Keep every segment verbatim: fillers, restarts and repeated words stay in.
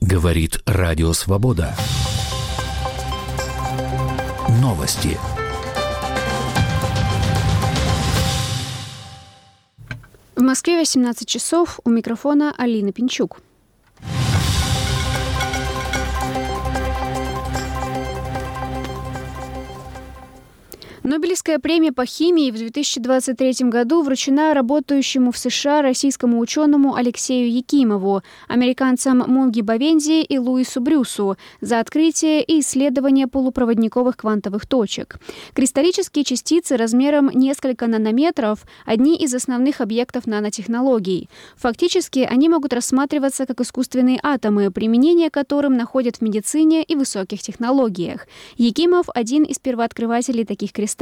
Говорит Радио Свобода. Новости. В Москве восемнадцать часов. У микрофона Алина Пинчук. Нобелевская премия по химии в две тысячи двадцать третьем году вручена работающему в США российскому ученому Алексею Якимову, американцам Мунги Бовенди и Луису Брюсу за открытие и исследование полупроводниковых квантовых точек. Кристаллические частицы размером несколько нанометров – одни из основных объектов нанотехнологий. Фактически они могут рассматриваться как искусственные атомы, применение которым находят в медицине и высоких технологиях. Якимов – один из первооткрывателей таких кристаллов.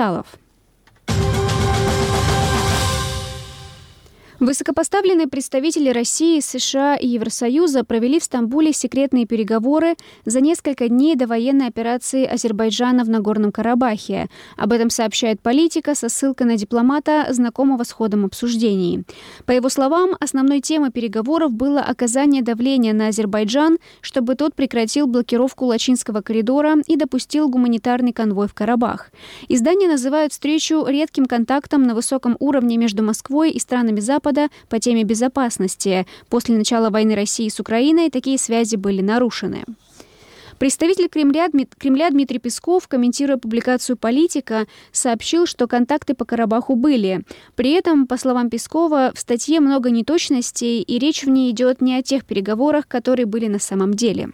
Высокопоставленные представители России, США и Евросоюза провели в Стамбуле секретные переговоры за несколько дней до военной операции Азербайджана в Нагорном Карабахе. Об этом сообщает Политика со ссылкой на дипломата, знакомого с ходом обсуждений. По его словам, основной темой переговоров было оказание давления на Азербайджан, чтобы тот прекратил блокировку Лачинского коридора и допустил гуманитарный конвой в Карабах. Издание называет встречу редким контактом на высоком уровне между Москвой и странами Запада по теме безопасности. После начала войны России с Украиной такие связи были нарушены. Представитель Кремля, Кремля Дмитрий Песков, комментируя публикацию «Политика», сообщил, что контакты по Карабаху были. При этом, по словам Пескова, в статье много неточностей, и речь в ней идет не о тех переговорах, которые были на самом деле.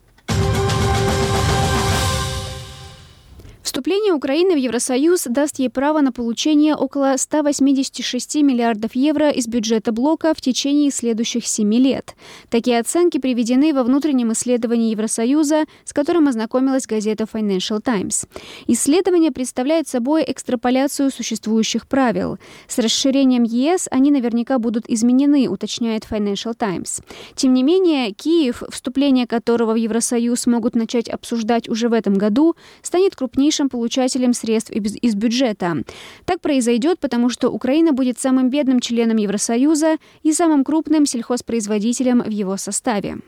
Вступление Украины в Евросоюз даст ей право на получение около ста восьмидесяти шести миллиардов евро из бюджета блока в течение следующих семи лет. Такие оценки приведены во внутреннем исследовании Евросоюза, с которым ознакомилась газета Financial Times. Исследование представляет собой экстраполяцию существующих правил. С расширением ЕС они наверняка будут изменены, уточняет Financial Times. Тем не менее, Киев, вступление которого в Евросоюз могут начать обсуждать уже в этом году, станет крупнейшим получателем средств из бюджета. Так произойдет, потому что Украина будет самым бедным членом Евросоюза и самым крупным сельхозпроизводителем в его составе.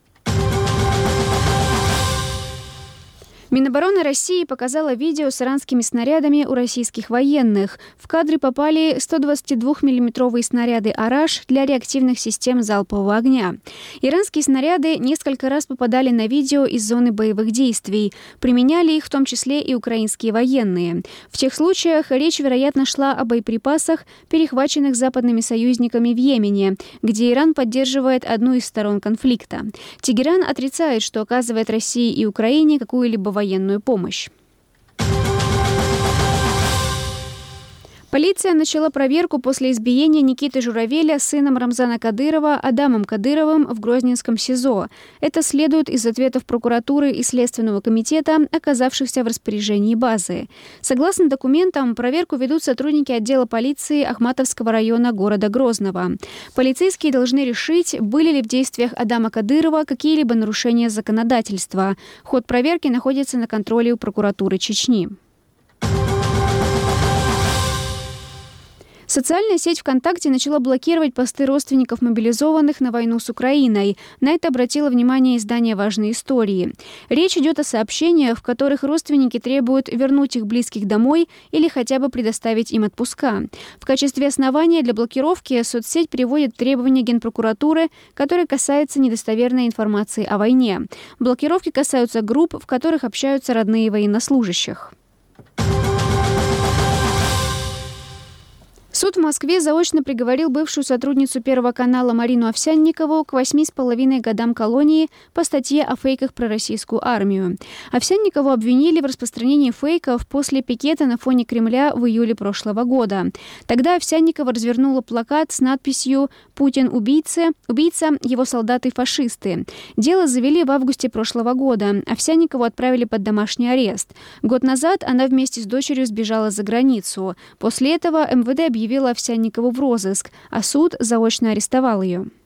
Минобороны России показала видео с иранскими снарядами у российских военных. В кадры попали сто двадцатидвухмиллиметровые снаряды «Араш» для реактивных систем залпового огня. Иранские снаряды несколько раз попадали на видео из зоны боевых действий. Применяли их в том числе и украинские военные. В тех случаях речь, вероятно, шла о боеприпасах, перехваченных западными союзниками в Йемене, где Иран поддерживает одну из сторон конфликта. Тегеран отрицает, что оказывает России и Украине какую-либо военную помощь. Полиция начала проверку после избиения Никиты Журавеля сыном Рамзана Кадырова Адамом Кадыровым в Грозненском СИЗО. Это следует из ответов прокуратуры и Следственного комитета, оказавшихся в распоряжении базы. Согласно документам, проверку ведут сотрудники отдела полиции Ахматовского района города Грозного. Полицейские должны решить, были ли в действиях Адама Кадырова какие-либо нарушения законодательства. Ход проверки находится на контроле у прокуратуры Чечни. Социальная сеть ВКонтакте начала блокировать посты родственников мобилизованных на войну с Украиной. На это обратило внимание издание «Важные истории». Речь идет о сообщениях, в которых родственники требуют вернуть их близких домой или хотя бы предоставить им отпуска. В качестве основания для блокировки соцсеть приводит требования Генпрокуратуры, которые касаются недостоверной информации о войне. Блокировки касаются групп, в которых общаются родные военнослужащих. Суд в Москве заочно приговорил бывшую сотрудницу Первого канала Марину Овсянникову к восьми с половиной годам колонии по статье о фейках про российскую армию. Овсянникову обвинили в распространении фейков после пикета на фоне Кремля в июле прошлого года. Тогда Овсянникова развернула плакат с надписью «Путин убийца, убийца, его солдаты-фашисты». Дело завели в августе прошлого года. Овсянникову отправили под домашний арест. Год назад она вместе с дочерью сбежала за границу. После этого эм вэ дэ объявила Овсянникову в розыск, а суд заочно арестовал ее.